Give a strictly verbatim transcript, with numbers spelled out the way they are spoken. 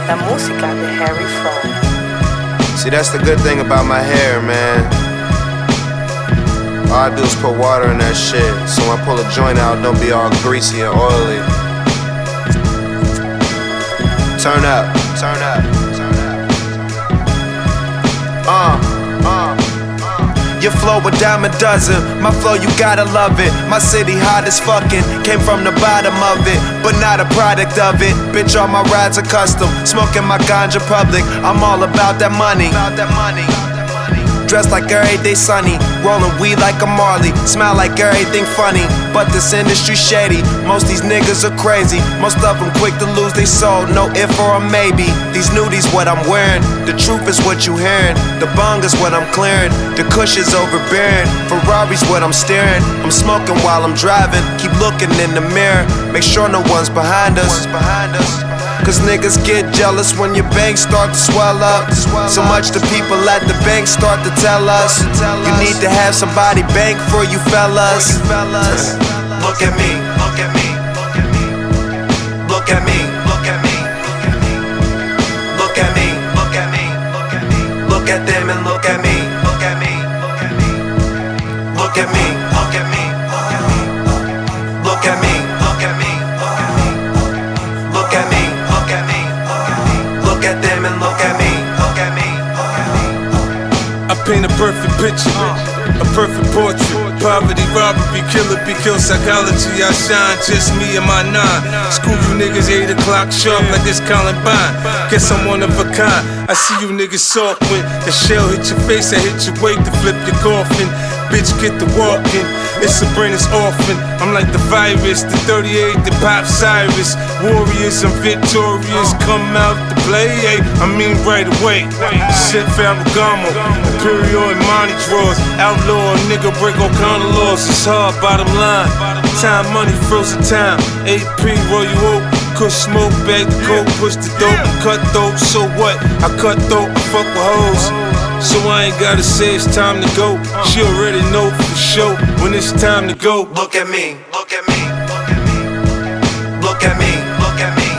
la música de Harry Fraud. See, that's the good thing about my hair, man. All I do is put water in that shit, so when I pull a joint out, don't be all greasy and oily. Turn up, turn up, turn up. Uh, uh. Your flow a dime a dozen, my flow you gotta love it. My city hot as fucking, came from the bottom of it, but not a product of it. Bitch, all my rides are custom, smoking my ganja public. I'm all about that money, about that money. Dressed like everyday sunny, rolling weed like a Marley, smile like everything funny. But this industry shady, most these niggas are crazy. Most of them quick to lose they soul, no if or a maybe. These nudies what I'm wearing, the truth is what you hearing. The bong is what I'm clearing, the kush is overbearing. Ferrari's what I'm steering, I'm smoking while I'm driving. Keep looking in the mirror, make sure no one's behind us. Cause niggas get jealous when your bank start to swell up. So much the people at the bank start to tell us. You need to have somebody bank for you fellas. Look at me, look at me, look at me, look at me, look at me, look at me, look at me, look at them and look at me, look at me, look at me, look at me, look at me, look at me, look at me, look at me. Look at them and look at me, look at me, look at me. I paint a perfect picture, a perfect portrait. Poverty, robbery, killer, be kill psychology. I shine, just me and my nine. School you niggas eight o'clock sharp like it's Columbine. Guess I'm one of a kind. I see you niggas soft when the shell hit your face. I hit your weight to flip your coffin. Bitch, get to walking. It's Sabrina's orphan. I'm like the virus, the thirty-eight, the Pop Cyrus. Warriors and victorious come out to play. Ay, I mean right away. Shit Ferragamo, Imperial and Monty draws. Outlaw, nigga break all kind of laws. It's hard, bottom line. Time, money, frozen time. A P, roll you up. Kush smoke, bag the coke, push the dope, cut throat. So what? I cut throat, I fuck with hoes. So I ain't gotta say it's time to go. She already know for sure when it's time to go. Look at me, look at me, look at me, look at me, look at me.